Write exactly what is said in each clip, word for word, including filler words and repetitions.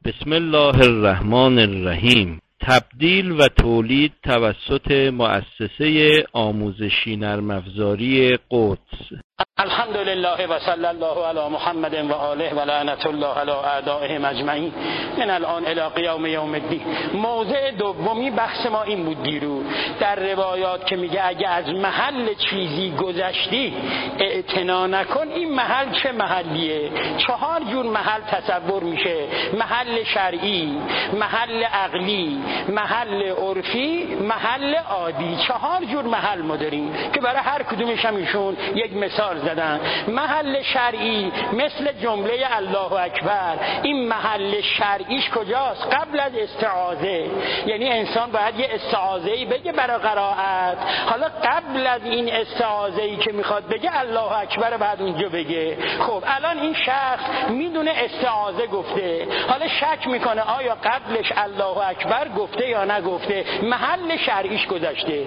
بسم الله الرحمن الرحیم. تبدیل و تولید توسط مؤسسه آموزشی نرم افزاری قدس. الحمد لله و صلی الله علی محمد و آله و لعنت الله علی اعدائهم اجمعین من الان الی قیام یوم الدین. موضع دومی بحث ما این بود دیرو در روایات که میگه اگه از محل چیزی گذشتی اعتنا نکن. این محل چه محلیه؟ چهار جور محل تصور میشه: محل شرعی، محل عقلی، محل عرفی، محل عادی. چهار جور محل ما داریم که برای هر کدومش هم ایشون یک مثال زدن. محل شرعی مثل جمله الله اکبر، این محل شرعیش کجاست؟ قبل از استعاذه. یعنی انسان باید یه استعاذه‌ای بگه برای قرائت. حالا قبل از این استعاذه‌ای که میخواد بگه الله اکبر بعد اونجا بگه. خب الان این شخص میدونه استعاذه گفته، حالا شک میکنه آیا قبلش الله اکبر گفته یا نگفته. محل شرعیش گذشته.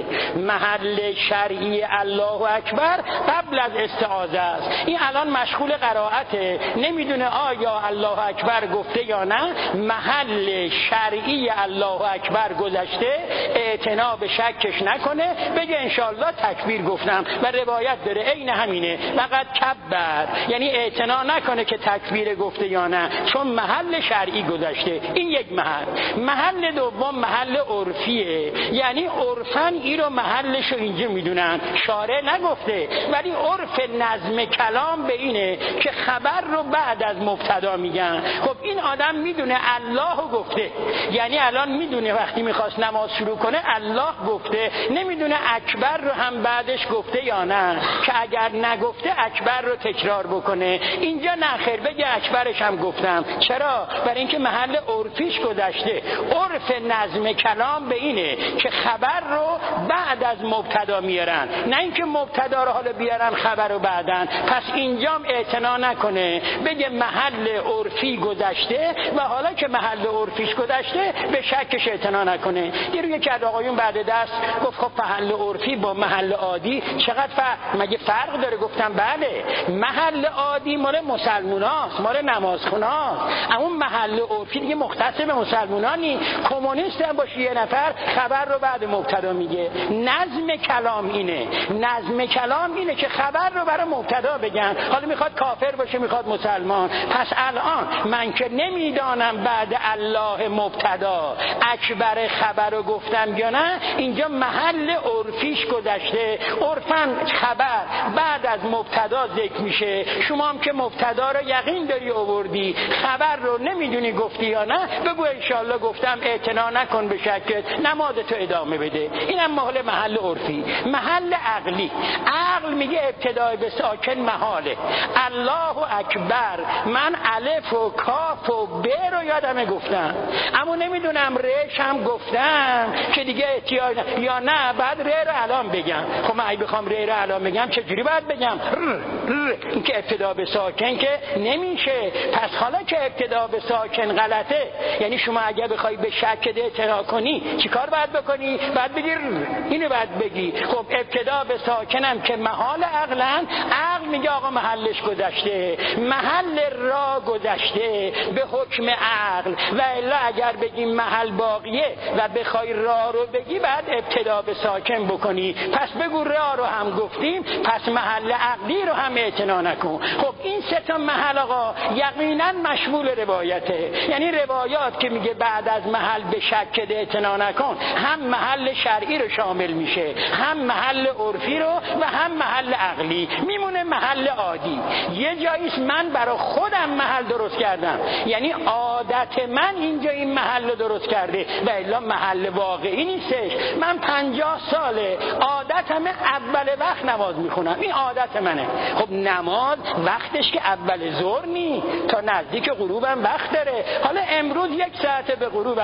محل شرعی الله اکبر قبل از استعاذه است. این الان مشغول قرائته، نمیدونه آیا الله اکبر گفته یا نه. محل شرعی الله اکبر گذشته، اعتنا به شکش نکنه، بگه انشالله تکبیر گفتم. و روایت داره عین همینه، فقط کبر، یعنی اعتنا نکنه که تکبیر گفته یا نه، چون محل شرعی گذشته. این یک محل. محل دوم محل عرفیه، یعنی عرفاً این رو محلش رو اینجا میدونن، شارع نگفته، ولی عرف نظم کلام به اینه که خبر رو بعد از مبتدا میگن. خب این آدم میدونه الله گفته، یعنی الان میدونه وقتی میخواست نماز شروع کنه الله گفته، نمیدونه اکبر رو هم بعدش گفته یا نه، که اگر نگفته اکبر رو تکرار بکنه. اینجا نخیر، بگه اکبرش هم گفتم. چرا؟ برای اینکه محل عرفیش گذشته. عرف نظم کلام به اینه که خبر رو بعد از مبتدا میارن، نه اینکه مبتدا رو حالا بیارن خبر رو بعدن. پس اینجام اعتنا نکنه، بگه محل عرفی گذشته و حالا که محل عرفیش گذشته به شکش اعتنا نکنه. یه روی که آقایون بعد دست گفت خب محل عرفی با محل عادی چقدر فرق؟ مگه فرق داره؟ گفتم بله، محل عادی مال مسلموناست، مال نمازخوناست، اما محل عرفی دیگه مختص به مسلمونانی. کمونیست هم باشه یه نفر خبر رو بعد مبتدا میگه. نظم کلام اینه، نظم کلام اینه که خبر رو برای مبتدا بگن، حالا میخواد کافر باشه میخواد مسلمان. پس الان من که نمیدانم بعد الله مبتدا اکبر خبر رو گفتم یا نه، اینجا محل عرفیش گذشته. عرفاً خبر بعد از مبتدا ذکر میشه. شما هم که مبتدا رو یقین داری آوردی، خبر رو نمیدونی گفتی یا نه، بگو انشالله گفتم، اعتنا نکن به شکت، نمازتو ادامه بده. اینم محل محل عرفی. محل عقلی، عقل میگه ابتدای به ساکن محاله. الله اکبر، من الف و کاف و ب رو یادمه گفتم، اما نمیدونم رش هم گفتم که دیگه احتیاج یا نه بعد ر رو الان بگم. خب من اگه بخوام ر رو الان بگم چجوری باید بگم؟ این که ابتدا به ساکن که نمیشه. پس حالا که ابتدا به ساکن غلطه، یعنی شما اگه بخوای به شک اعتنا کنی چیکار باید بکنی؟ باید بگی اینو باید بگی. خب ابتدا به ساکنم که محال عقلن، عقل میگه آقا محلش گذشته، محل را گذشته به حکم عقل. و الا اگر بگیم محل باقیه و بخوای را رو بگی بعد ابتدا به ساکن بکنی. پس بگو را رو هم گفتیم، پس محل عقلی رو هم اعتنا نکن. خب این سه تا محل آقا یقینا مشمول روایته، یعنی روایات که میگه بعد از محل به شک اعتنا نکن هم محل شرعی رو شامل میشه، هم محل عرفی رو و هم محل عقلی. میمونه محل عادی. یه جاییست من برای خودم محل درست کردم، یعنی عادت من اینجا این محل رو درست کرده و الا محل واقعی نیستش. من پنجاه ساله عادتم اول وقت نماز میخونم، این عادت منه. خب نماز وقتش که اول ظهر نی، تا نزدیک غروبم وقت داره. حالا امروز یک ساعت به غروب الان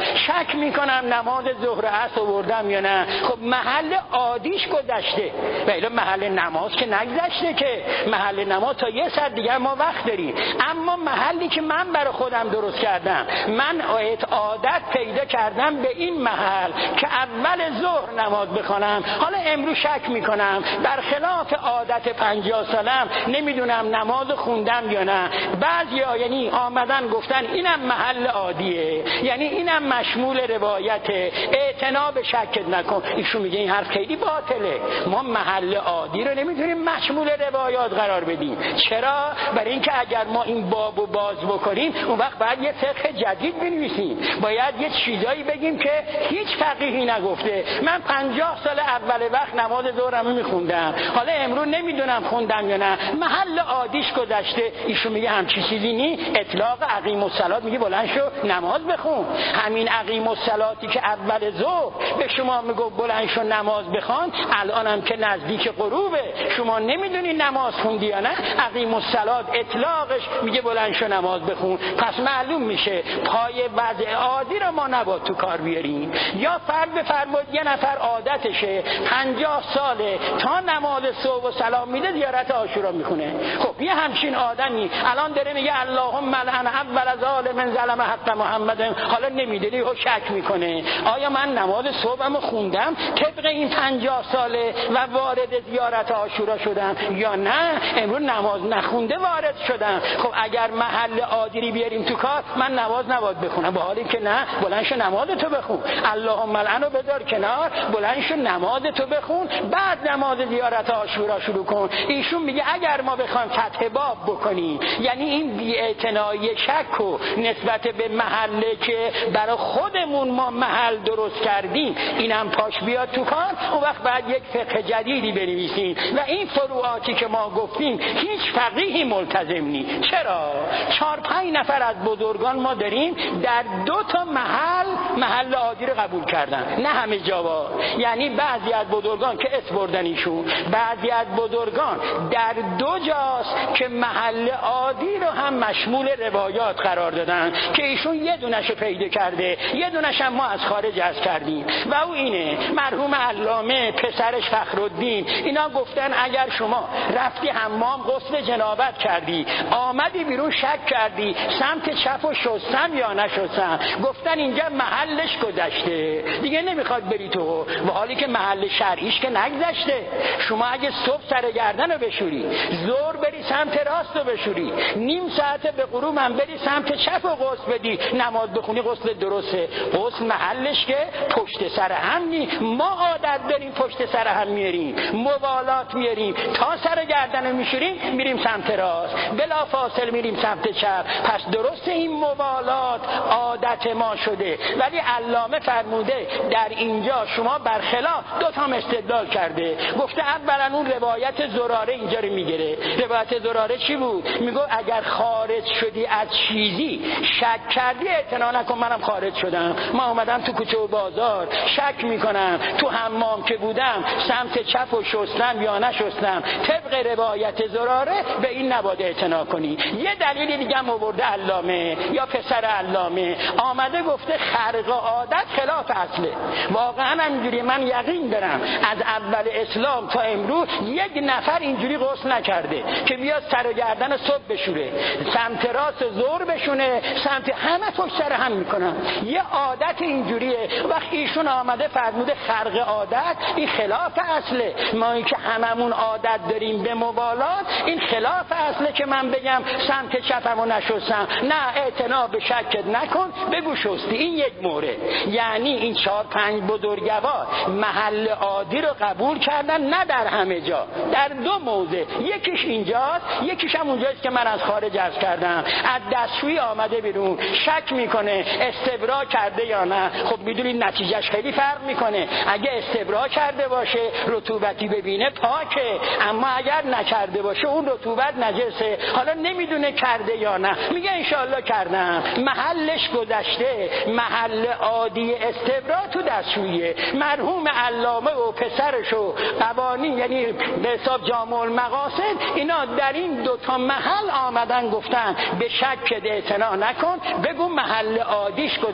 شک میکنم نماز ظهر عصر آوردم یا نه. خب محل عادیش گذشته، ولی محل نماز که نگذشته که. محل نماز تا یه ساعت دیگه ما وقت داریم، اما محلی که من برای خودم درست کردم، من عادت پیدا کردم به این محل که اول ظهر نماز بخونم. حالا امروز شک میکنم برخلاف عادت پنجاه سالم نمیدونم نماز خوندم یا نه. بعضیا یعنی آمدن گفتن اینم محل عادیه، یعنی اینم مشمول روایته، اعتنا به شک نکن. ایشون میگه این حرف خیلی باطله، ما محل عادی رو نمیتونیم مشمول روایات قرار بدیم. چرا؟ برای اینکه اگر ما این بابو باز بکنیم اون وقت باید یه فقه جدید بنویسیم، باید یه چیزایی بگیم که هیچ فقیهی نگفته. من پنجاه سال اول وقت نماز ظهرمو میخوندم، حالا امروز نمیدونم خوندم یا نه، محل عادیش گذشته. ایشون میگه همچی چیزی نی، اطلاق اقیم الصلات میگه بلند شو نماز بخون. همین اقیم الصلاتی که اول ظهر به شما میگه بلند شو نماز بخوان، الانم که نزدیک غروبه شما نمیدونی نماز خوندی یا نه، اقیم الصلات اطلاقش میگه بلند شو نماز بخون. پس معلوم میشه پای وضع عادی رو ما نباید تو کار بیاریم. یا فرض بفرمایید یه نفر عادتشه پنجاه ساله تا نماز صبح و سلام میده زیارت عاشورا میخونه. خب یه همچین آدمی الان داره میگه اللهم لعن اول ظالم ظلم حق محمد، حالا نمیدونی و شک میکنه آیا من نماز صبحمو خوندم طبق این پنجاه ساله و وارد زیارت عاشورا شدم یا نه امروز نماز نخونده وارد شدم. خب اگر محل عادی بیاریم تو کار، من نماز نباید بخونم، با حالی که نه، بلند شو نماز تو بخون، اللهم لعنو بذار کنار، بلند شو نماز تو بخون، بعد نماز زیارت عاشورا شروع کن. ایشون میگه اگر ما بخوایم فتح باب بکنیم، یعنی این بی‌اعتنایی شک و نسبت به محله که برای خودمون ما محل درست کردیم اینم پاش بیاد تو کار، اون وقت بعد یک فقه جدیدی بنویسیم و این فروعاتی که ما گفتیم هیچ فقیهی ملتزم نی. چرا؟ چهار پنج نفر از بزرگان ما داریم در دو تا محل محل عادی رو قبول کردن، نه همه جاوا. یعنی بعضی از بزرگان که اسم بردن ایشون، بعضی از بزرگان در دو جاست که محل عادی رو هم مشمول روایات قرار دادن که ایشون یه دونش رو پیدا کرده، یه دونش هم ما از خارج از کردیم و او اینه مرحوم علامه پسرش فخرالدین. اینا گفتن اگر شما رفتی حمام غسل جنابت کردی، آمدی بیرون شک کردی سمت چپ و شستم یا نشستم، گفتن اینجا محلش گذشته دیگه نمیخواد بری تو، و حالی که محل شرعیش که نگذشته. شما اگه صبح سر گردن رو بشوری، ظهر بری سمت راست رو بشوری، نیم ساعت به غروب هم بری سمت چپ و غسل بدی، نماز بخونی، غسل درسته. غسل محلش که پشت سر هم نی، ما عادت داریم پشت سر هم میاریم، موالات میاریم، تا سر گردن رو میشوریم میریم سمت راست، بلا فاصل میریم سمت چپ. پس درسته این موالات عادت ما شده، ولی علامه فرموده در اینجا شما برخلاف دو تا استدلال کرده. گفته اولا اون روایت زراره اینجا رو میگیره. روایت زراره چی بود؟ میگه اگر خارج شدی از چیزی شک کردی اعتنا نکن، منم خارج شدم، ما اومدم تو کوچه و بازار شک میکنم تو حمام که بودم سمت چپ و شستم یا نشستم، طبق روایت زراره به این نباید اعتنا کنی. یه دلیل دیگه هم آورده علامه یا پسر علامه، آمده گفته خرق عادت خلاف اصله. واقعا اینجوری من یقین دارم از اول اسلام تا امروز یک نفر اینجوری غسل نکرده که بیاد سر و گردن صبح بشوره، سمت راست ظهر بشونه، سمت همه پشت سر هم میکنن. یه عادت اینجوریه. وقتی ایشون آمده فرموده خرق عادت، این خلاف اصله. ما این که هممون عادت داریم به موالات، این خلاف اصله که من بگم سمت چپمو نشستم، نه اعتنا به شکت نکن بگو شستی. این یک مورد. یعنی این چهار پنج بزرگوار محل عادی رو قبول کردن، نه در همه جا، در دو موضع. یکیش اینجاست، یکیش هم اونجاست که من از خارج عرض کردم. از دستشویی آمده بیرون شک میکنه استبرا کرده یا نه. خب میدونید نتیجهش خیلی فرق میکنه. اگه استبرا کرده باشه رطوبتی ببینه پاکه، اما اگر نکرده باشه اون رطوبت نجسه. حالا نمیدونه کرده یا نه، میگه انشالله کردم، محلش گذشته. محل عادی استبرا تو دستشوییه. مرحوم علامه و پسرش و قوانین یعنی به حساب جامع المقاصد اینا در این دو تا محل آمدن گفتن به شک اعتنا نکن، بگو محل عادیش گذشته.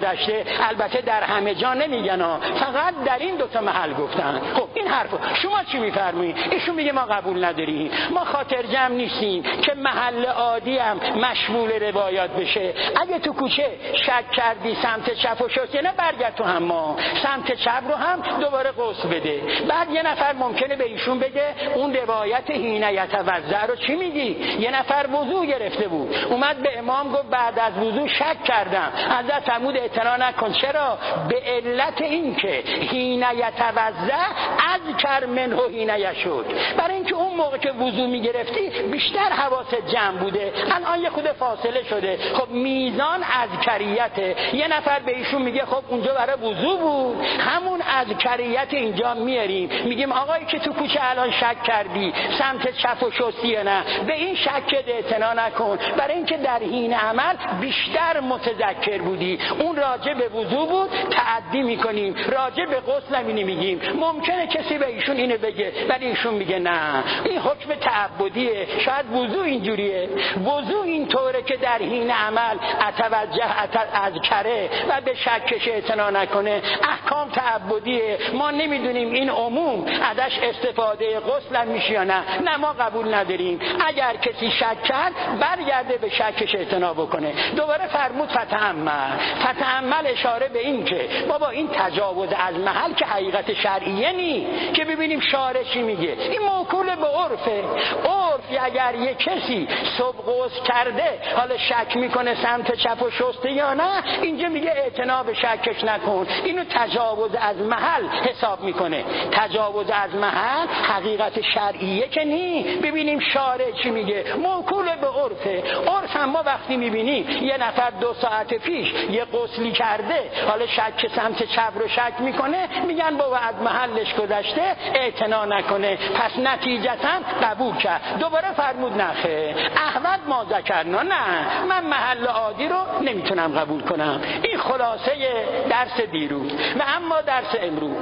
گذشته، البته در همه جا نمیگن ها، فقط در این دوتا محل گفتن. خب این حرفو شما چی میفرمایید؟ ایشون میگه ما قبول نداریم، ما خاطر جمع نیستیم که محل عادی هم مشمول روایات بشه. اگه تو کوچه شک کردی سمت چپ و شستی، نه برگرد تو حمام، سمت چپ رو هم دوباره غسل بده. بعد یه نفر ممکنه به ایشون بگه اون روایت حین یتوضأ رو چی میگی؟ یه نفر وضو گرفته بود، اومد به امام گفت بعد از وضو شک کردم. حضرت فرمود اعتنا نکن. چرا؟ به علت این که حین یتوضأ اذکر منه حین یشد. برای اینکه اون موقع که وضو میگرفتی بیشتر حواست جمع بوده، الان یه خود فاصله شده. خب میزان اذکریته. یه نفر به ایشون میگه خب اونجا برای وضو بود، همون اذکریت اینجا میاریم، میگیم آقایی که تو کوچه الان شک کردی سمت چپ و شستی، نه به این شک اعتنا نکن، برای اینکه در حین عمل بیشتر متذکر بودی. اون راجع به وضو بود، تعدی میکنیم، راجع به غسل نمی میگیم. ممکنه کسی به ایشون اینو بگه ولی ایشون میگه نه این حکم تعبدیه. شاید وضو اینجوریه، وضو اینطوره که در حین عمل اتوجه اذکره و به شکش اعتنا نکنه. احکام تعبدیه، ما نمیدونیم این عموم ازش استفاده غسل میشه یا نه. نه ما قبول نداریم. اگر کسی شک کرد برگرده به شکش اعتنا بکنه. دوباره فرمود فتأمل. فتأمل اشاره به این که بابا این تجاوز از محل که حقیقت شرعیه نی که ببینیم شارع چی میگه. این موکول به عرفه. عرف اگر یک کسی صبح غسل کرده حالا شک میکنه سمت چپ و شسته یا نه، اینجا میگه اعتنا به شکش نکن. اینو تجاوز از محل حساب میکنه. تجاوز از محل حقیقت شرعیه که نی. ببینیم شارع چی میگه. موکول به عرفه. عرف هم ما وقتی میبینیم یه نفر دو ساعت پیش یه غسلی کرده حالا شک سمت چپ رو شک میکنه، میگن بابا از محلش گذشته اعتنا نکنه، پس نتیجتا قبول کرد. دوباره فرمود نخه احمد ما ذکرنا، نه من محل عادی رو نمیتونم قبول کنم. این خلاصه درس دیروز. و اما درس امروز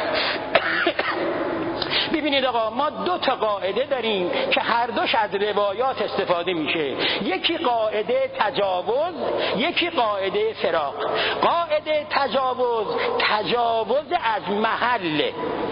ببینید آقا، ما دو تا قاعده داریم که هر دوش از روایات استفاده میشه. یکی قاعده تجاوز، یکی قاعده فراق. قاعده تجاوز تجاوز از محل،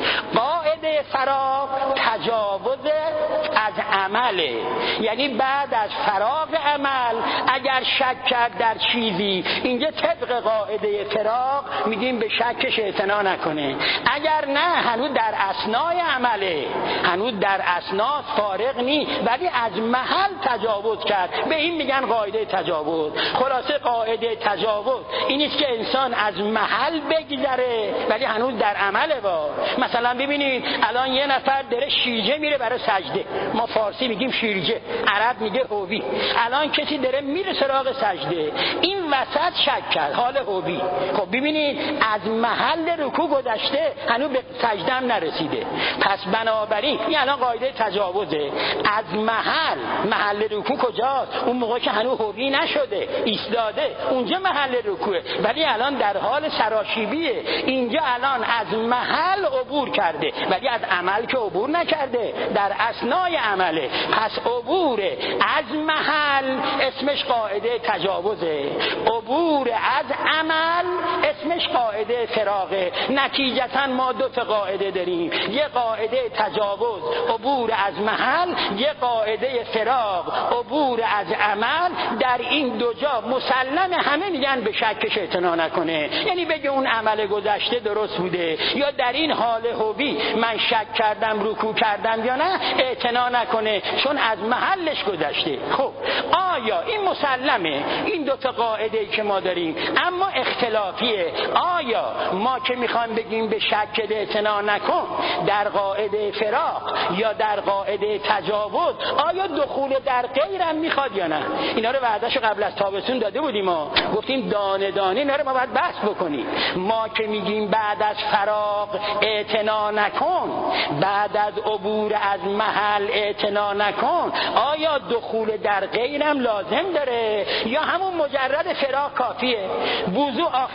قاعده فراق تجاوز از عمله. یعنی بعد از فراق عمل اگر شک کرد در چیزی، اینجا طبق قاعده فراق میگیم به شکش اعتنا نکنه. اگر نه هنوز در اثنای عمله، هنوز در اثنا فارغ نی ولی از محل تجاوز کرد، به این میگن قاعده تجاوز. خلاصه قاعده تجاوز این است که انسان از محل بگذره ولی هنوز در عمله. با مثلا ببینید الان یه نفر داره شیرجه میره برای سجده، ما فارسی میگیم شیرجه، عرب میگه هوی. الان کسی داره میره سراغ سجده، این وسط شک کرد حال هوی. خب ببینید از محل رکوع گذشته هنوز به سجده هم نرسیده، پس بنابراین این الان قاعده تجاوزه. از محل، محل رکوع کجاست؟ اون موقع که هنوز هوی نشده ایستاده، اونجا محل رکوعه، ولی الان در حال سراشیبیه. اینجا الان از محل عبور کرده ولی از عمل که عبور نکرده، در اثنای عمله. پس عبور از محل اسمش قاعده تجاوزه، عبور از عمل اسمش قاعده فراغه. نتیجتا ما دو تا قاعده داریم، یه قاعده تجاوز عبور از محل، یه قاعده فراغ عبور از عمل. در این دو جا مسلم همه میگن به شکش اعتنا نکنه، یعنی بگه اون عمل گذشته درست بوده یا در این حال هوی من شک کردم رکوع کردم یا نه اعتنا نکنه چون از محلش گذشته. خب آیا این مسلمه این دو تا قاعده که ما داریم؟ اما اختلافیه. آیا ما که میخوایم بگیم به شک اعتنا نکن در قاعده فراق یا در قاعده تجاوز، آیا دخول در غیرم میخواد یا نه؟ اینا رو وعدهشو قبل از تابستون داده بودیم، ما گفتیم دانه دانه اینا رو ما باید بحث بکنیم. ما که میگیم بعد از فراق اعتنا نکن، بعد از عبور از محل اعتنا نکن، آیا دخول در غیرم لازم داره یا همون مجرد فراق کافیه؟ وضو آخرین جزء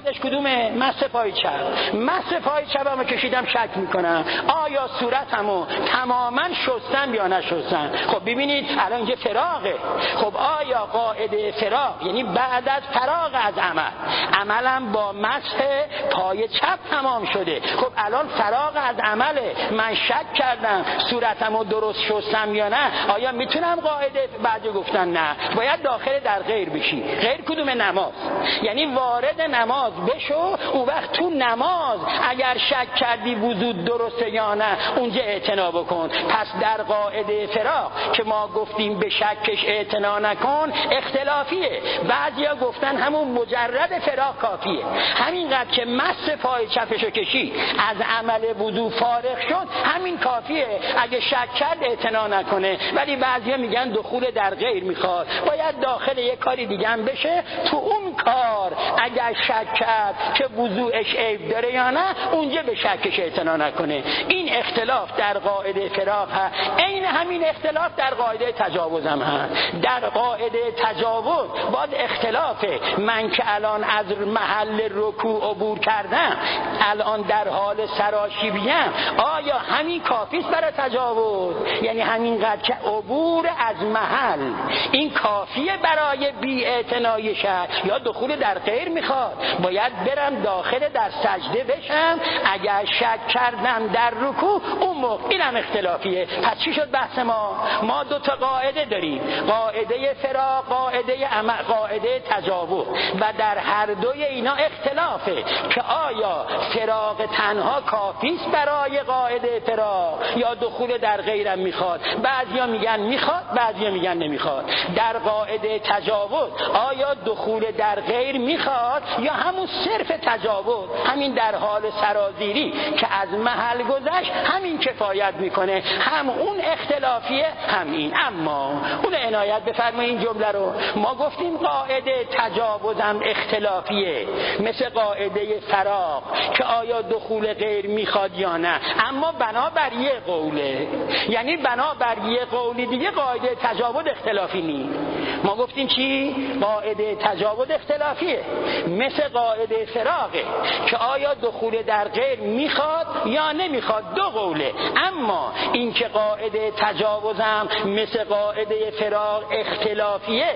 موردش کدومه؟ مس پای چپ. مس پای چپمو کشیدم، شک میکنم آیا صورتمو تماما شستم یا نشستم. خب ببینید الان اینجا فراغه. خب آیا قاعده فراغ یعنی بعد از فراغ از عمل، عملم با مسح پای چپ تمام شده، خب الان فراغ از عمله، من شک کردم صورتمو درست شستم یا نه، آیا میتونم قاعده بعد گفتن نه باید داخل در غیر بشی. غیر کدوم؟ نماز. یعنی وارد نماز بشو، اون وقت تو نماز اگر شک کردی وضو درسته یا نه اونجا اعتنا بکن. پس در قاعده فراغ که ما گفتیم به شکش اعتنا نکن اختلافیه. بعضیا گفتن همون مجرد فراغ کافیه، همینقدر که مس پای چپشو کشید از عمل وضو فارغ شد همین کافیه، اگه شک کرد اعتنا نکنه. ولی بعضیا میگن دخول در غیر میخواد، باید داخل یک کاری دیگه هم بشه، تو اون کار اگر شک کرد که وضوعش عیب داره یا نه اونجا به شکش اعتنا نکنه. این اختلاف در قاعده فراغ هست. عین همین اختلاف در قاعده تجاوز هم هست. در قاعده تجاوز باید اختلافه، من که الان از محل رکوع عبور کردم الان در حال سراشیبیم، آیا همین کافی است برای تجاوز؟ یعنی همینقدر که عبور از محل این کافیه برای بی اعتنایی شد یا دخول در غیر میخواد؟ باید برم داخل در سجده بشم، اگر شک کردم در رکوع اون موقع. اینم اختلافیه. پس چی شد بحث ما؟ ما دو تا قاعده داریم، قاعده فراغ، قاعده عمل، قاعده تجاوز، و در هر دوی اینا اختلافه که آیا فراغ تنها کافی است برای قاعده فراغ یا دخول در غیرم میخواد. بعضیا میگن میخواد، بعضیا میگن نمیخواد. در قاعده تجاوز آیا دخول در غیر میخواد یا همون صرف تجاوز، همین در حال سرازیری که از محل گذشت همین کفایت میکنه؟ هم اون اختلافیه هم این. اما اون عنایت بفرمایید این جمله رو، ما گفتیم قاعده تجاوزم اختلافیه مثل قاعده فراغ که آیا دخول غیر میخواد یا نه، اما بنابر یه قوله، یعنی بنابر یه قولی دیگه قاعده تجاوز اختلافی نیست. ما گفتیم چی؟ قاعده تجاوز اختلافیه مثل قاعده فراغه که آیا دخول در غیر میخواد یا نمیخواد، دو قوله. اما این که قاعده تجاوزم مثل قاعده فراغ اختلافیه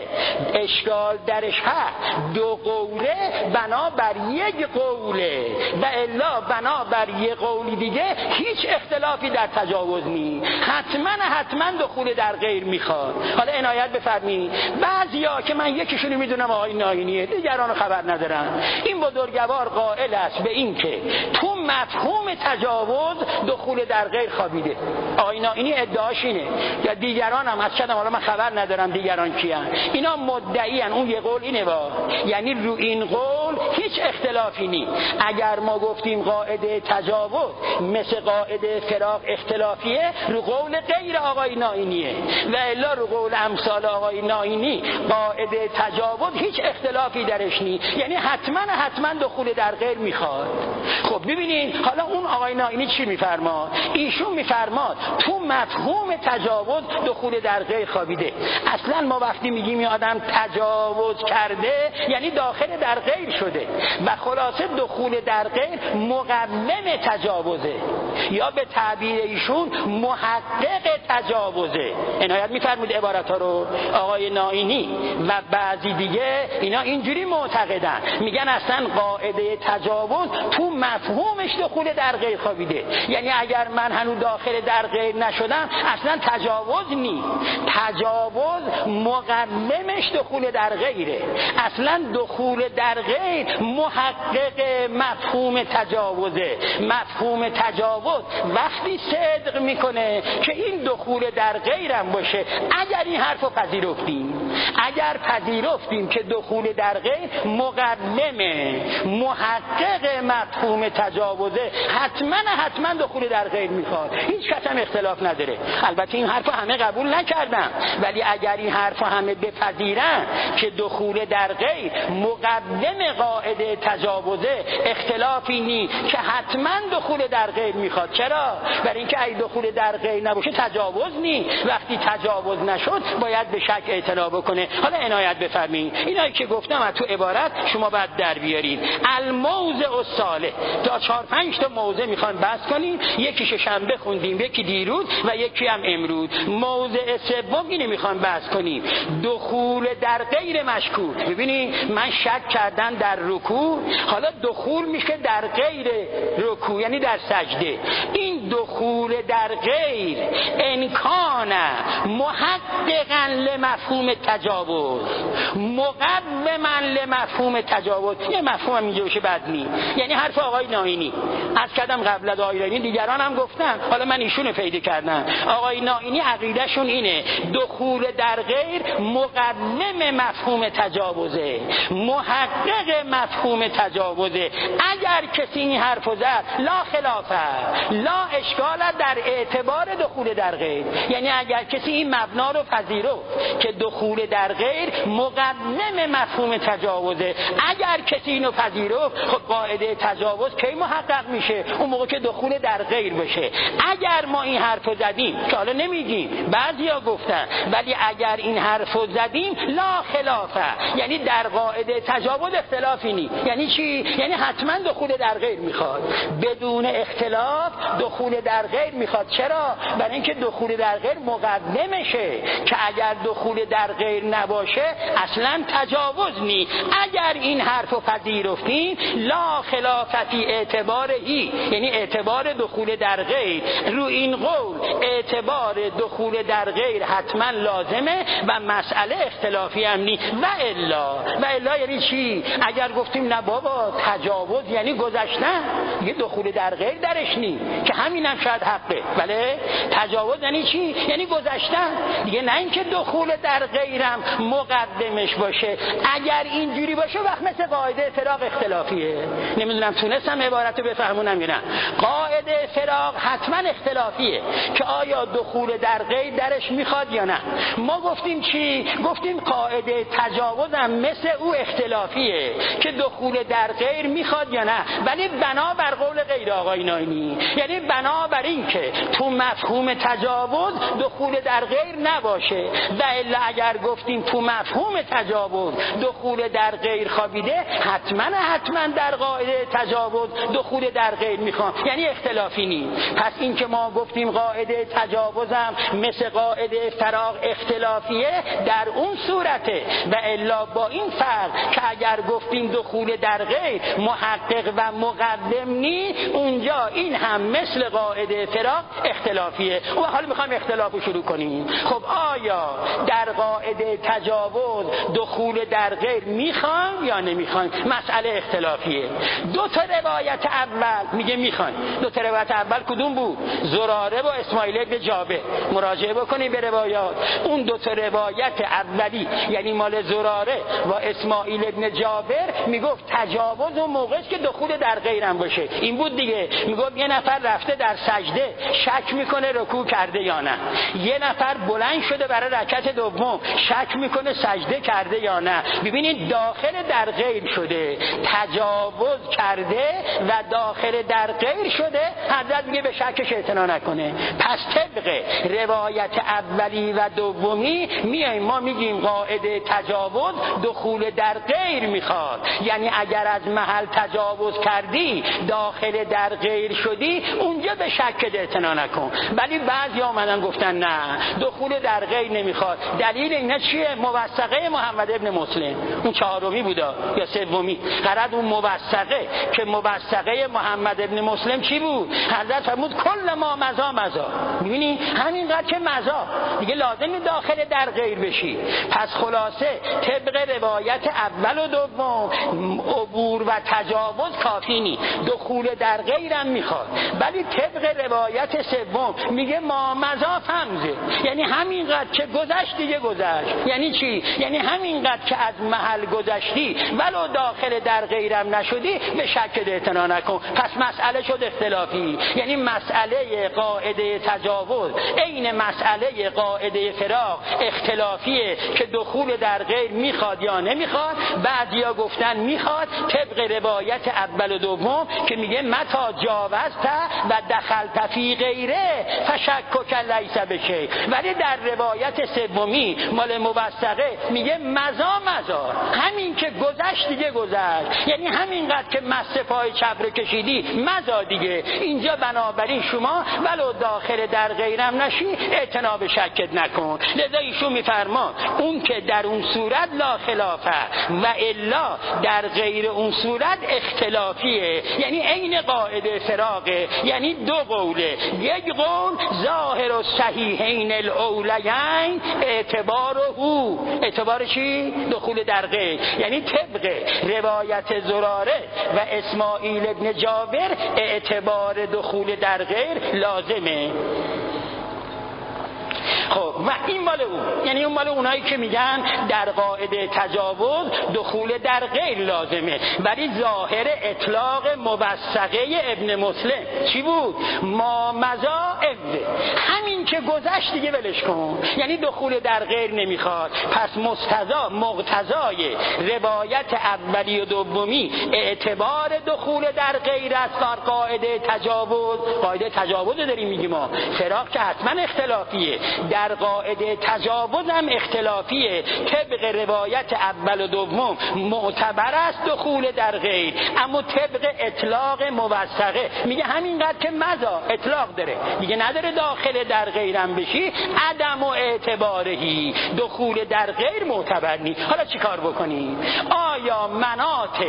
اشکال درش هست، دو قوله بنابر یک قوله و الا بنابر یک قولی دیگه هیچ اختلافی در تجاوز نیست، حتما حتما دخول در غیر میخواد. حالا عنایت بفرمایید، بعضیا که من یکیشونو میدونم آقای ناینیه، دیگرانو خبر ندارم، این بزرگوار قائل است به این که تو مفهوم تجاوز دخول در غیر خوابیده. آقای ناینی ادعاش اینه، یا دیگران هم از شدم، حالا من خبر ندارم دیگران کیان، اینا مدعی ان اون یه قول اینه با، یعنی رو این قول هیچ اختلافی نیست. اگر ما گفتیم قاعده تجاوز مثل قاعده فراغ اختلافیه، رو قول غیر آقای ناینیه، و الا رو قول امثال آقای ناینی قاعده تجاوز هیچ اختلافی درش نیست، یعنی حتما حتما دخول در غیر میخواد. خب ببینین حالا اون آقای ناینی چی میفرماد؟ ایشون میفرماد تو مفهوم تجاوز دخول در غیر خوابیده. اصلا ما وقتی میگیم یه آدم تجاوز کرده یعنی داخل در غیر شده، و خلاصه دخول در غیر مقوم تجاوزه، یا به تعبیر ایشون محقق تجاوزه. عنایت میفرمود عبارت ها رو. آقای ناینی و بعضی دیگه اینا اینجوری معتقدن، میگن اصلا قاعده تجاوز تو مفهومش دخول در غیر خوابیده، یعنی اگر من هنوز داخل در غیر نشدم اصلا تجاوز نیست، تجاوز مقومش دخول در غیره. اصلا دخول در غیر محقق مفهوم تجاوزه. مفهوم تجاوز وقتی صدق میکنه که این دخول در غیرم باشه. اگر این حرفو پذیرفتیم، اگر پذیرفتیم که دخول در غیر مقومه محقق مفهوم تجاوزه، حتما حتما دخول در غیر میخواد، هیچ کس هم اختلاف نداره. البته این حرفو همه قبول نکردن، ولی اگر این حرفو همه بپذیرن که دخول در غیر مقوم قاعده تجاوزه، اختلافی نی که حتما دخول در غیر میخواد. چرا؟ برای اینکه اگه دخول در غیر نباشه تجاوز نی، وقتی تجاوز نشد باید به شک اعتنا بنا بکنه. حالا عنایت بفرمایید اینایی که گفتم از تو عبارت شما باید در بیارید. الموضع الصالح تا چهار پنج تا موضع میخوان بحث کنیم، یکیشو شنبه خوندیم، یکی دیروز و یکی هم امروز. موضع سوم اینو میخوان بحث کنیم، دخول در غیر مشکور. ببینید من شک کردن در رکوع، حالا دخول میشه در غیر رکوع یعنی در سجده. این دخول در غیر انکان محققا لمفهوم تجاوز مقوما لمفهوم تجاوز. یه مفهوم هم اینجا بشه بد نی، یعنی حرف آقای نائینی از کردم قبل از آقای نائینی، دیگران هم گفتن، حالا من ایشونو پیدا کردم. آقای نائینی عقیدهشون اینه دخول در غیر مقوم مفهوم تجاوزه، محقق مفهوم تجاوزه. اگر کسی این حرفو زد لا خلافه لا اشکال در اعتبار دخول در غیر، یعنی اگر کسی این مبنا رو پذیرفت که دخول در غیر مقوم مفهوم تجاوزه، اگر کسی اینو پذیرفت خب قاعده تجاوز کی محقق میشه؟ اون موقع که دخول در غیر بشه. اگر ما این حرفو زدیم که حالا نمیگیم، بعضیا گفتن، ولی اگر این حرفو زدیم لا خلافه یعنی در قاعده تجاوز اختلافی نی. یعنی چی؟ یعنی حتما دخول در غیر میخواد، بدون اختلاف دخول در غیر میخواد. چرا؟ برای اینکه دخول در غیر مقدمشه که اگر دخول در غیر نباشه اصلا تجاوز نی. اگر این حرفو پذیرفتیم لا خلافتی اعتبارهی یعنی اعتبار دخول در غیر، رو این قول اعتبار دخول در غیر حتما لازمه و مسئله اختلافی هم نی. و الا و الا یعنی چی؟ اگر گفتیم نه بابا تجاوز یعنی گذشتن، یه دخول در غیر درش نی که همینم شاید حقه. بله تجاوز یعنی چی؟ یعنی گذشتن دیگه، نه اینکه دخول در غیرم مقدمش باشه. اگر اینجوری باشه وقت مثل قاعده فراق اختلافیه. نمیدونم تونستم عبارتو بفهمونم یا نه. قاعده فراق حتما اختلافیه که آیا دخول در غیر درش میخواد یا نه. ما گفتیم چی؟ گفتیم قاعده تجاوزم مثل او اختلافیه که دخول در غیر میخواد یا نه، ولی بنا بر قول غیر آقای نائینی، یعنی بنا بر این که تو مفهوم تجاوز دخول در غیر نباشه. و الا اگر گفتیم تو مفهوم تجاوز دخول در غیر خوابیده، حتما حتما در قاعده تجاوز دخول در غیر میخوام، یعنی اختلافی نیست. پس این که ما گفتیم قاعده تجاوزم مثل قاعده فراق اختلافیه در اون صورته. و الا با این فرق که اگر گفتیم دخول در غیر محقق و مقدم نی، اونجا این هم مثل قاعده فراق اختلافیه. و حالا میخوایم اختلاف رو شروع کنیم. خب آیا در قاعده تجاوز دخول در غیر میخوایم یا نمیخوایم؟ مسئله اختلافیه. دو تا روایت اول میگه میخوایم. دو تا روایت اول کدوم بود؟ زراره و اسماعیل ابن جابر. مراجعه بکنیم به روایات. اون دو تا روایت اولی یعنی مال زراره و اسماعیل ابن جابر میگفت تجاوز اون موقعی که دخول در غیرم باشه. این بود دیگه. میگفت یه نفر رفته در سجده شک میکنه رکوع کرده یا نه، یه نفر بلند شده برای رکعت دوم شک میکنه سجده کرده یا نه. ببینید داخل در غیر شده، تجاوز کرده و داخل در غیر شده. حضرت میگه به شکش اعتنا نکنه. پس طبق روایت اولی و دومی میایم ما میگیم قاعده تجاوز دخول در غیر میخواد، یعنی اگر از محل تجاوز کردی داخل در غیر شدی اونجا به شک اعتنا نکن. ولی بعضی آمدن گفتن نه دخول در غیر نمیخواد. دلیل اینا چیه؟ موثقه محمد ابن مسلم، اون چهارمی بودا یا سومی، قرد اون موثقه که موثقه محمد ابن مسلم چی بود؟ حضرت فرمود کل ما مزا مزا. میبینی همینقدر که مزا دیگه لازم داخل در غیر بشی. پس خلاصه طبق روایت اول و دوم عبور و تجاوز کافی نی، دخول در غیرم میخواد. ولی طبق روایت سوم میگه ما مزا فمزه، یعنی همینقدر که گذشت دیگه گذشت. یعنی چی؟ یعنی همینقدر که از محل گذشتی ولو داخل در غیرم نشدی به شک اعتنا نکن. پس مسئله شد اختلافی، یعنی مسئله قاعده تجاوز عین مسئله قاعده فراق اختلافیه که دخول در غیر میخواد یا نمیخواد. بعضیا گفتن میخواد طبق روایت اول و دوم که میگه متا جاوزت و دخلت فی غیره فشکک لیس بشی. ولی در روایت سومی مال موثقه میگه مزا مزا، همین که گذشت دیگه گذشت، یعنی همینقدر که مس پای چپ رو کشیدی مزا دیگه. اینجا بنابراین شما ولو داخل در غیرم نشی اعتنا به شکت نکن. لذا ایشون میفرما اون که در اون صورت لا خلافه و الا در غیر اون صورت اختلافیه، یعنی عین قاعده فراقه، یعنی دو قوله. یک قول ظاهر و صحیحین الاولین اعتبار هو، اعتبار چی؟ دخول در غیر، یعنی طبق روایت زراره و اسماعیل ابن جابر اعتبار دخول در غیر لازمه. خب و این مال اون، یعنی اون مال اونایی که میگن در قاعده تجاوز دخول در غیر لازمه، ولی ظاهر اطلاق موثقه ابن مسلم چی بود؟ ما مزا ابده، همین که گذشت دیگه ولش کن، یعنی دخول در غیر نمیخواد. پس مستضا مقتضای روایت اولی و دومی اعتبار دخول در غیر است. در قاعده تجاوز، قاعده تجاوز داریم میگیم ما، فراق که حتما اختلافیه، در قاعده تجاوز هم اختلافیه. طبق روایت اول و دوم معتبر است دخول در غیر، اما طبق اطلاق موثقه میگه همینقدر که مزا اطلاق داره دیگه نداره داخل در غیرم بشی، عدم و اعتبارهی، دخول در غیر معتبر نی. حالا چی کار بکنیم؟ آیا مناط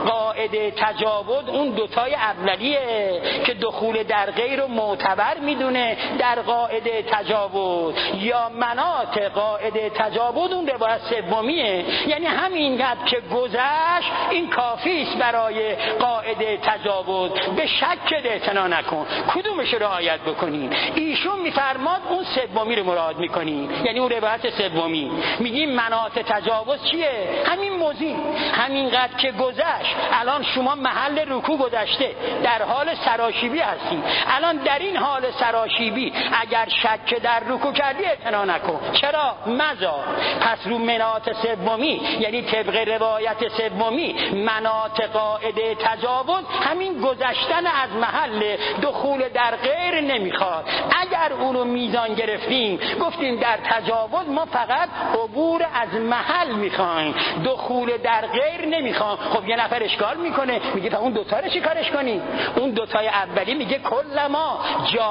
قاعده تجاوز اون دوتای اولیه که دخول در غیر رو معتبر میدونه در قاعده تجاوز، یا مناط قاعده تجاوز اون روایت سومیه، یعنی همینقدر که گذشت این کافی است برای قاعده تجاوز، به شک اعتنا نکن، کدومش رو رعایت بکنیم؟ ایشون میفرماد اون سومی رو مراد میکنیم، یعنی اون روایت سومی. میگیم مناط تجاوز چیه؟ همین موضوع، همینقدر که گذشت. الان شما محل رکوع گذشته، در حال سراشیبی هستی، الان در این حال سراشیبی اگر شک در رکوع کردی اعتنا نکن. چرا؟ مزا. پس رو مناط سومی، یعنی طبق روایت سومی، مناط قاعده تجاوز همین گذشتن از محل دخول در غیر نمیخواد. اگر اونو میزان گرفتیم گفتیم در تجاوز ما فقط عبور از محل میخوایم، دخول در غیر نمیخوام. خب یه نفر اشکال میکنه، میگه اون دوتا رو چی کارش کنیم؟ اون دوتای اولی میگه کل ما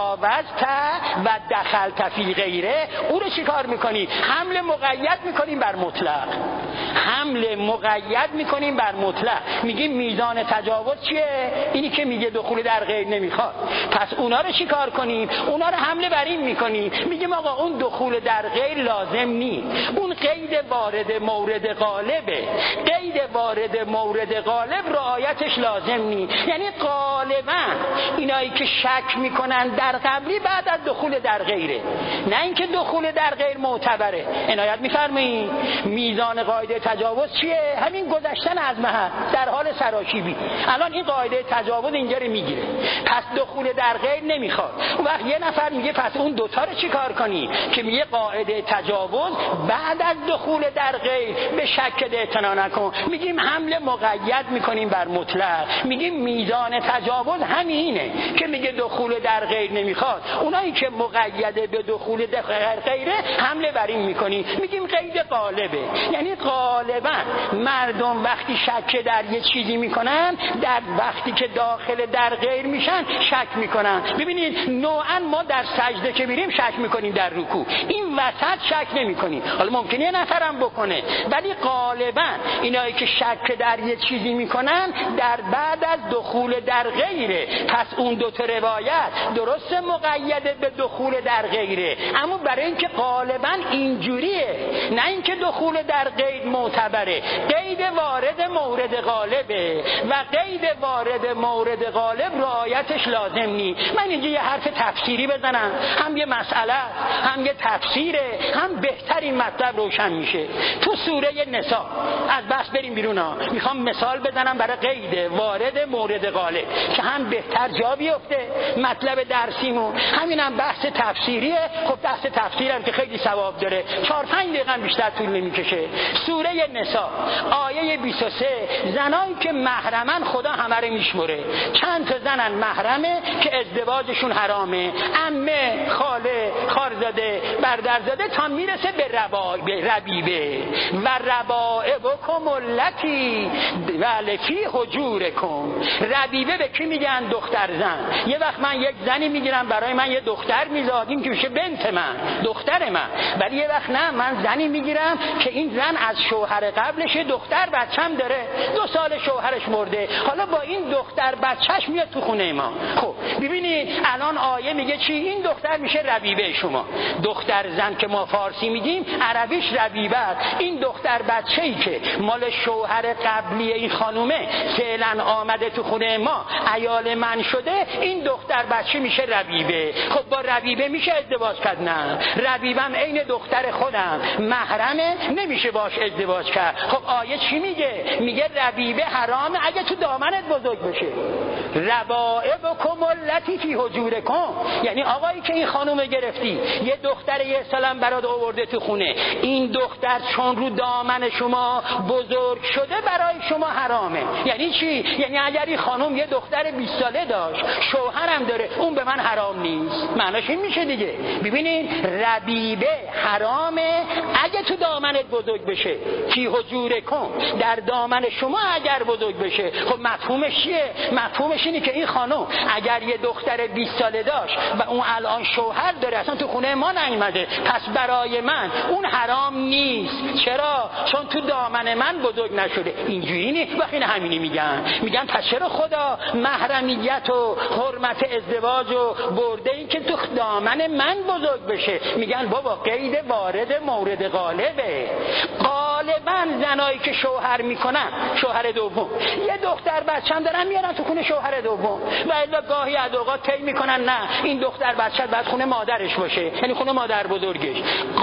جاوزت و دخلت فی غیره، او رو چی کار میکنی؟ حمل مقید میکنیم بر مطلق، حمل مقید میکنیم بر مطلق. میگیم میزان تجاوز چیه؟ اینی که میگه دخول در غیر نمیخواد. پس اونا رو چی کار کنیم؟ اونا رو حمله بر این میکنیم، میگیم آقا اون دخول در غیر لازم نی، اون قید وارد مورد غالبه، قید وارد مورد غالب رعایتش لازم نی. یعنی غالبا اینایی که شک میکنن در قبلی بعد از دخول در غیره، نه اینکه دخول در غیر معتبره. عنایت میفرمایید میزان قاعده تجاوز چیه؟ همین گذشتن از محل در حال سراشیبی. الان این قاعده تجاوز اینجا رو میگیره، پس دخول در غیر نمیخواد. اون وقت یه نفر میگه پس اون دوتا رو چی کار کنی؟ که میگه قاعده تجاوز بعد از دخول در غیر به شک اعتنا نکن، میگیم حمله مقید میکنیم بر مطلق. میگیم میزان تجاوز همینه که میگه دخول در غیر نمیخواد، اونایی که مقیده به دخول در غیره حمله بر این میکنیم، میگیم قید غالبه. یعنی غالبا مردم وقتی شک در یه چیزی میکنن، در وقتی که داخل در غیر میشن شک میکنن. ببینید نوعا ما در سجده که میریم شک میکنیم، در رکوع این وسط شک نمیکنیم. حالا ممکنه یه نفرم بکنه، ولی غالبا اینایی که شک در یه چیزی میکنن در بعد از دخول در غیره. پس اون دو تا روایت درست مقیده به دخول در غیره، اما برای اینکه غالبا اینجوریه، نه اینکه دخول در غیر معتبره. قید وارد مورد غالبه و قید وارد مورد غالب رعایتش لازم نی. من اینجا یه حرف تفسیری بزنم، هم یه مسئله هم یه تفسیره، هم بهتر این مطلب روشن میشه. تو سوره نساء از بس بریم بیرون ها. میخوام مثال بزنم برای قید وارد مورد غالب که هم بهتر جا بیفته مطلب درسیمون. همینم بحث تفسیریه. خب بحث تفسیرم که خیلی ثواب داره، چهار پنج دقیقه بیشتر طول نمیکشه. سوره نساء آیه بیست و سه، زنایی که محرمن خدا همه رو میشمره. چند تا زنن محرمه که ازدواجشون حرامه، عمه، خاله، خالزاده، برادرزاده، تا میرسه به ربا به ربیبه و ربائبکم التی ولفی حجورکم. ربیبه به کی میگن؟ دختر زن. یه وقت من یک زنی میگیرم برای من یه دختر میزادیم که میشه بنت من، دختر من. ولی یه وقت نه، من زنی میگیرم که این زن از شوهر قبلش یه دختر بچه‌م داره، دو سال شوهرش مرده، حالا با این دختر بچه‌ش میاد تو خونه ما. خب ببینید الان آیه میگه چی؟ این دختر میشه ربیبه شما. دختر زن که ما فارسی میگیم، عربیش ربیبه. این دختر بچه‌ای که مال شوهر قبلی این خانومه فعلا آمده تو خونه ما، عیال من شده، این دختر بچه میشه ربیبه. خب با ربیبه میشه ازدواج کرد؟ نه، ربیبم عین دختر خودم، محرمه، نمیشه باش ازدواج کرد. خب آیه چی میگه؟ میگه ربیبه حرامه اگه تو دامنت بزرگ بشه. ربائبکم التی فی حجورکم، یعنی آقایی که این خانومه گرفتی، یه دختر یه سالم برات آورده تو خونه، این دختر چون رو دامن شما بزرگ شده برای شما حرامه. یعنی چی؟ یعنی اگر این خانوم یه دختر بیست ساله داشت، شوهرم داره، اون به من حرام نیست. معناش این میشه دیگه. ببینین ربیبه حرامه اگه تو دامنت بزرگ بشه. فی حجورکم، در دامن شما اگر بزرگ بشه. خب مفهومش چیه؟ مفهومش اینه که این خانم اگر یه دختر بیست ساله داشت و اون الان شوهر داره، اصلا تو خونه ما نیومده، پس برای من اون حرام نیست. چرا؟ چون تو دامن من بزرگ نشده. اینجوری نیست. وقتی همینی میگن میگن پس چرا خدا محرمیت و حرمت ازدواج و برده این که تو دامن من بزرگ بشه؟ میگن بابا قید وارد مورد غالبه. غالبا زنایی که شوهر میکنن، شوهر دوم، یه دختر بچه‌م دارن میارن تو خونه شوهر دوم، و الا گاهی از اوقات طی میکنن نه این دختر بچه بعد خونه مادرش باشه، یعنی خونه مادر بزرگش.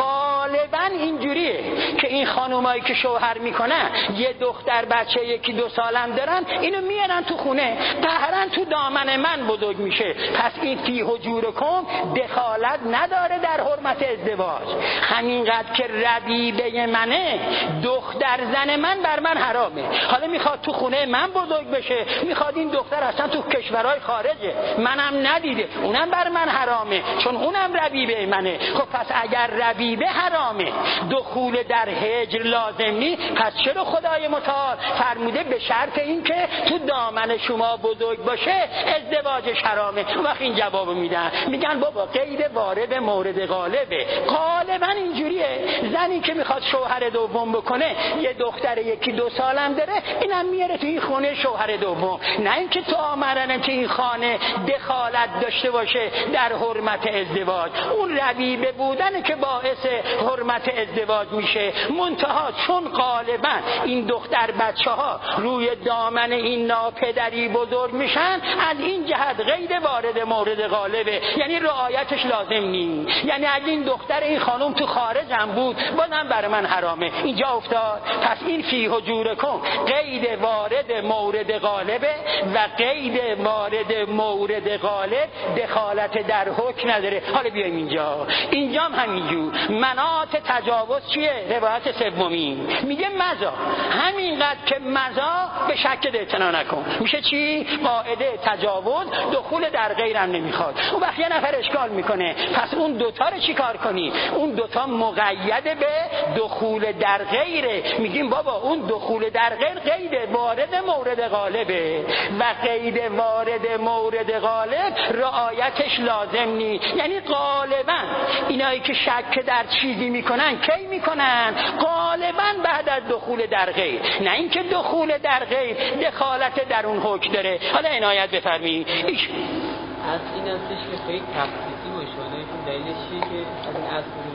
غالبا اینجوریه که این خانومایی که شوهر میکنن یه دختر بچه یکی دو سالم دارن، اینو میارن تو خونه، قهرن تو دامن من بزرگ میشه. پس این فی حجورکم دخالت نداره در حرمت ازدواج. همینقدر که ربیبه منه، دختر زن من بر من حرامه. حالا میخواد تو خونه من بزرگ بشه، میخواد این دختر اصلا تو کشورهای خارجه، منم ندیده، اونم بر من حرامه، چون اونم ربیبه منه. خب پس اگر ربیبه حرامه، دخول در هجر لازم نی، پس چرا خدای متعال فرموده به شرط این که تو دامن شما بزرگ باشه ازدواجش حرامه؟ وقت این جواب میدن، میگن بابا قید وارد مورد غالبه. غالبا اینجوریه، زنی که میخواد شوهر دوم بکنه، یه دختر یکی دو سالم داره، اینم میاره تو این خونه شوهر دوم، نه اینکه تو آمرنه که این خانه دخالت داشته باشه در حرمت ازدواج. اون ربیبه بودن که باعث حرمت ازدواج میشه. منتها چون غالبا این دختر بچه ها روی دامن این ناپدری بزرگ میشن، از این جهت غیر وارد مورد غالبه، یعنی رعایتش لازم نی. یعنی اگه این دختر این خانم تو خارج هم بود، بازم برای من حرامه. اینجا افتاد. پس این فی حجورکم قید وارد مورد غالبه و قید وارد مورد غالب دخالت در حکم نداره. حالا بیایم اینجا. اینجا هم همینجور. مناط تجاوز چیه؟ روایت سومی میگه مزا. همینقدر که مزا به شک اعتنا نکن. میشه چی؟ قاعده تجاوز دخول در غیرم نمیخواد. اون وقت یه نفر اشکال میکنه، پس اون دوتا رو چی کار کنی؟ اون دوتا مقید به دخول در غیره. میگیم بابا اون دخول در غیر قید وارد مورد غالبه و قید وارد مورد غالب رعایتش لازم نی. یعنی غالبا اینایی که شک در چیزی میکنن کی میکنن؟ غالبا بعد از دخول در غیر، نه اینکه دخول در غیر دخالت در اون حکم داره. حالا عنایت بفرمایید. ایش از این هستش که خیلی تفصیلی باشه، دلیلش چیه که از این اصل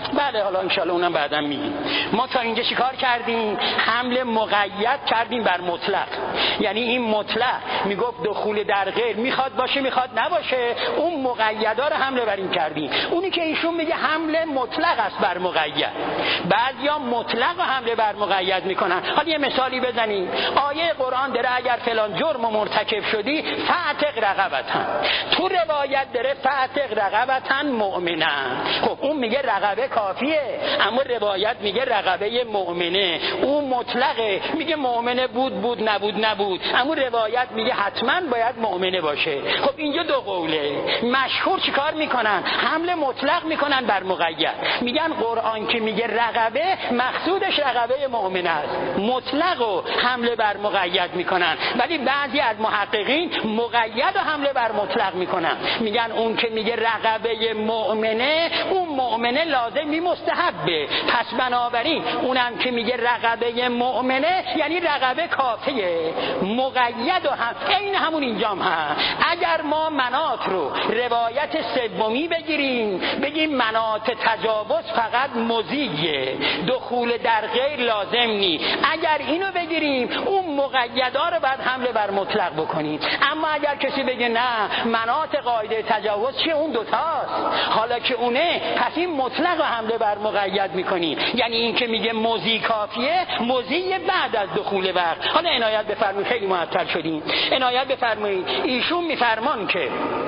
بله حالا انشالله اونم بعدا میگیم. ما تا اینجا چیکار کردیم؟ حمل مقید کردیم بر مطلق. یعنی این مطلق میگفت دخول در غیر میخواد باشه میخواد نباشه، اون مقیدا رو حمله بر این کردیم. اونی که ایشون میگه حمله مطلق است بر مقید، بعضیا مطلق حمله بر مقید میکنن. حالا یه مثالی بزنیم. آیه قرآن داره اگر فلان جرم مرتکب شدی فاعتق رقبتن، تو روایت داره فاعتق رقبتن مؤمنه. خب اون میگه رقبه کافیه، اما روایت میگه رقبه مؤمنه. اون مطلقه، میگه مؤمنه بود بود نبود نبود، اما روایت میگه حتما باید مؤمنه باشه. خب اینجا دو قوله. مشهور چیکار میکنن؟ حمله مطلق میکنن بر مقید. میگن قرآن که میگه رقبه مقصودش رقبه مؤمنه است، مطلق و حمله بر مقید میکنن. ولی بعضی از محققین مقید و حمله بر مطلق میکنن، میگن اون که میگه رقبه مؤمنه، اون مؤمنه لازمی مستحبه، پس بنابراین اونم که میگه رقبه مؤمنه یعنی رقبه کافیه. مقید و هم این همون اینجام هم. اگر ما منات رو روایت سومی بگیریم بگیم منات تجاوز فقط مزیه، دخول در غیر لازم نی، اگر اینو بگیریم اون مقیدا رو بعد حمله بر مطلق بکنیم. اما اگر کسی بگه نه منات قاعده تجاوز چیه؟ اون دوتاست، حالا که اونه پس این مطلق رو حمله بر مقید میکنیم. یعنی این که میگه موزی کافیه، موزی بعد از دخول وقت. حالا عنایت بفرمایید، خیلی معطل شدیم، عنایت بفرمایید. ایشون میفرمان که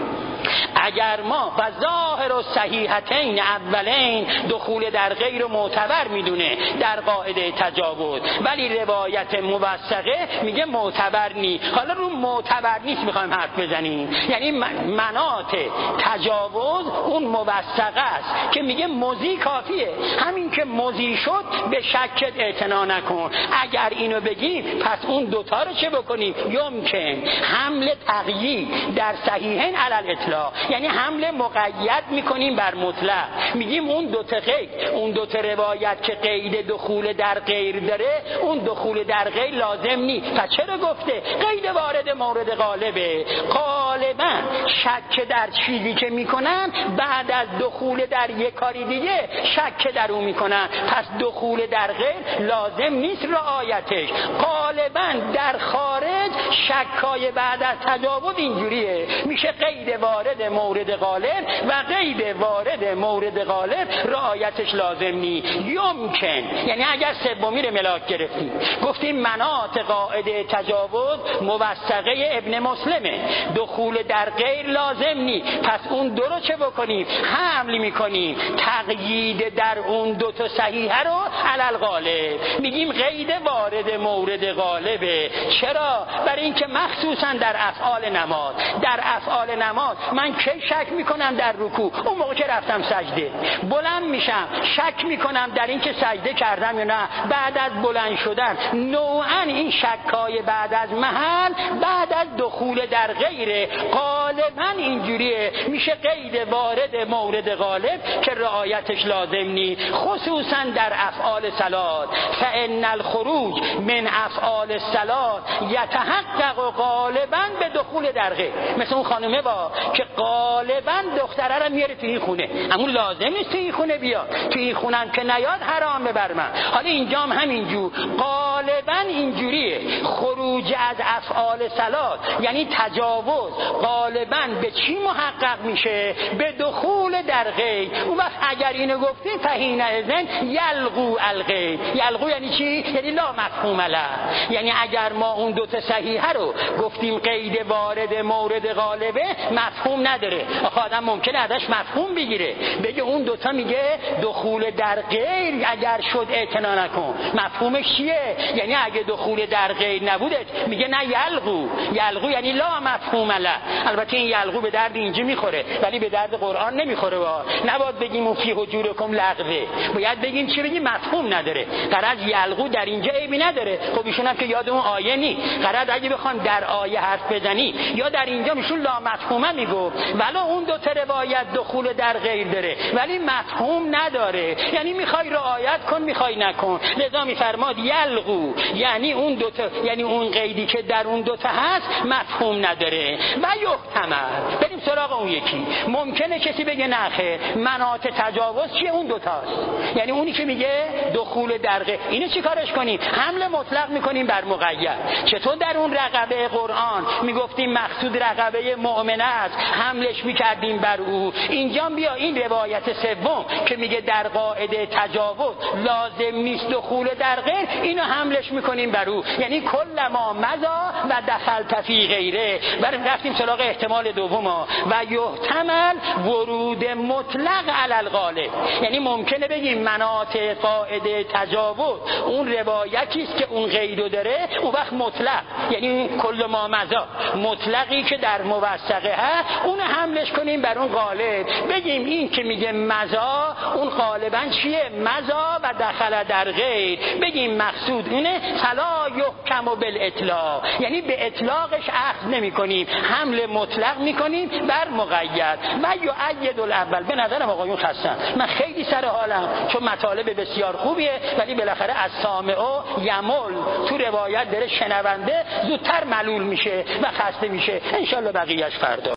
اگر ما و ظاهر و صحیحتین اولین دخول در غیر معتبر میدونه در قاعده تجاوز، ولی روایت موثقه میگه معتبر نی. حالا رو معتبر نیست میخوایم حرف بزنیم، یعنی منات تجاوز اون موثقه است که میگه موزی کافیه. همین که موزی شد به شکت اعتنا نکن. اگر اینو بگیم پس اون دوتا رو چه بکنیم؟ یمکن حمل تقیید در صحیحین علی الاطلاق، یعنی حمله مقید میکنیم بر مطلق. میگیم اون دو تا قید، اون دو تا روایت که قید دخول در غیر داره، اون دخول در غیر لازم نی. پس چرا گفته؟ قید وارد مورد غالبه. غالبا شک در چیزی که میکنن بعد از دخول در یک کاری دیگه شک در اون میکنن، پس دخول در غیر لازم نیست رعایتش. غالبا در خارج شکای بعد از تجاوز اینجوریه، میشه قید وارد مورد غالب و قید وارد مورد غالب رعایتش لازم نی. یمکن، یعنی اگر سومی رو ملاک گرفتیم گفتیم منات قاعده تجاوز موثقه ابن مسلمه، دخول در غیر لازم نی، پس اون دو رو چه بکنیم؟ حمل میکنیم، تقیید در اون دو تا صحیحه رو علل غالب میگیم قید وارد مورد غالبه. چرا؟ برای اینکه مخصوصا در افعال نماز، در افعال نماز من کی شک میکنم در رکوع؟ اون موقع که رفتم سجده بلند میشم شک میکنم در اینکه سجده کردم یا نه بعد از بلند شدن. نوعا این شکای بعد از محل بعد از دخول در غیر غالبا اینجوریه، میشه قید وارد مورد غالب که رعایتش لازم نی، خصوصا در افعال صلات. فان الخروج من افعال الصلات یتحقق غالبا به دخول در غیر. مثل اون خانومه با که غالبا دختره رو میاره توی این خونه، اما لازم نیست توی این خونه بیاد، توی این خونه هم که نیاد حرامه بر من. حالا اینجا هم همینجور غالبا اینجوریه، خروج از افعال صلات یعنی تجاوز غالبا به چی محقق میشه؟ به دخول در غیر. اون وقت اگر اینو گفتیم فهین اذن یلغو الغیر. یلغو یعنی چی؟ یعنی لا مفهوم له. یعنی اگر ما اون دو تا صحیحه رو گفتیم قید وارد مورد غالبه مفهوم نداره. آخه آدم ممکنه ازش مفهوم بگیره، بگه اون دوتا میگه دخول در غیر اگر شد اعتنا نکن. مفهومش چیه؟ یعنی اگه دخول در غیر نبوده میگه نه یلغو. یلغو یعنی لا مفهوم له. البته این یلغو به درد اینجا میخوره ولی به درد قرآن نمیخوره. با نباید بگیم فی حجورکم لغوه، باید بگیم چی؟ بگیم مفهوم نداره. غرض یلغو در اینجا عیبی نداره. خب ایشون هم که یاد اون آیه نی. غرض اگه بخوام در آیه حرف بزنی یا در اینجا میشون لا مفهومه میگو، ولی اون دو تا روایت دخول در غیر داره ولی مفهوم نداره، یعنی میخوای رعایت کن میخوای نکن. لذا میفرماد یلغو یعنی اون دو تا، یعنی اون قیدی ای که در اون دوتا هست مفهوم نداره. و یحتمل، بریم سراغ اون یکی. ممکنه کسی بگه نه خیر، مناط تجاوز چیه؟ اون دوتاست. یعنی اونی که میگه دخول درقه، اینو چی کارش کنیم؟ حمل مطلق میکنیم بر مقید. چطور در اون رقبه قرآن میگفتیم مقصود رقبه مؤمنه است، حملش میکردیم بر او، اینجا بیا این روایت سوم که میگه در قاعده تجاوز لازم نیست دخول در غیر، اینو حملش میکنیم بر او. یعنی کل ما مضا و دخل فی غیره. بریم رفتیم سراغ احتمال دوم و یحتمل ورود مطلق علی الغالب. یعنی ممکنه بگیم مناط قاعده تجاوز اون روایتی است که اون قیدو داره، اون وقت مطلق، یعنی کل ما مضا مطلقی که در موثقه هست اون حملش کنیم بر اون غالب. بگیم این که میگه مضا اون غالبا چیه؟ مضا و دخل در غیر. بگیم مقصود اونه فلا یحکم بالاطلاق، یعنی به اطلاقش اخذ نمی کنیم، حمل مطلق میکنیم بر مقید. و یؤید الاول. به نظرم آقایون خستم، من خیلی سر حالم چون مطالب بسیار خوبیه، ولی بالاخره از سامع و یمل تو روایت داره، شنونده زودتر ملول میشه و خسته میشه. انشالله بقیهش فردا.